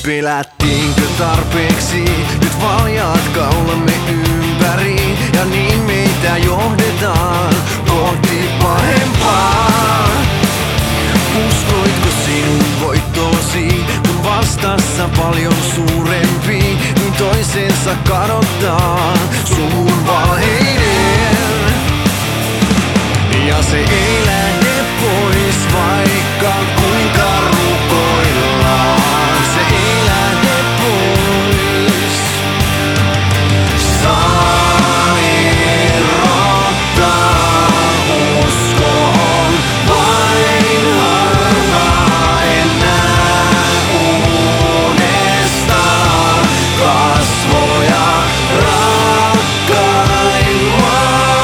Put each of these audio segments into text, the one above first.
Pelättiinkö tarpeeksi? Nyt valjaat kaulamme ympäri ja niin meitä johdetaan kohti parempaa. Uskoitko sinun voittoosi, kun vastassa paljon suurempi, niin toisensa kadottaa suun valheiden. Ja se ei lähde pois, vaikka kuinka rukoillaan. Se ei lähde pois. Saa erottaa uskoon, vain harva enää uudestaan kasvoja rakkailua.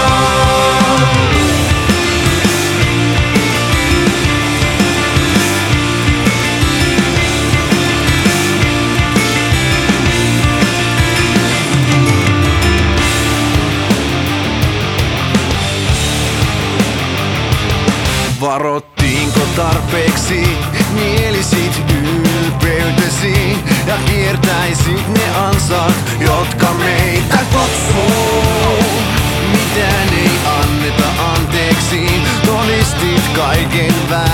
Varottiinko tarpeeksi, mielisit ylpeytesi ja kiertäisit ne ansat, jotka meitä kutsuu. Mitään ei anneta anteeksi, todistit kaiken väärin.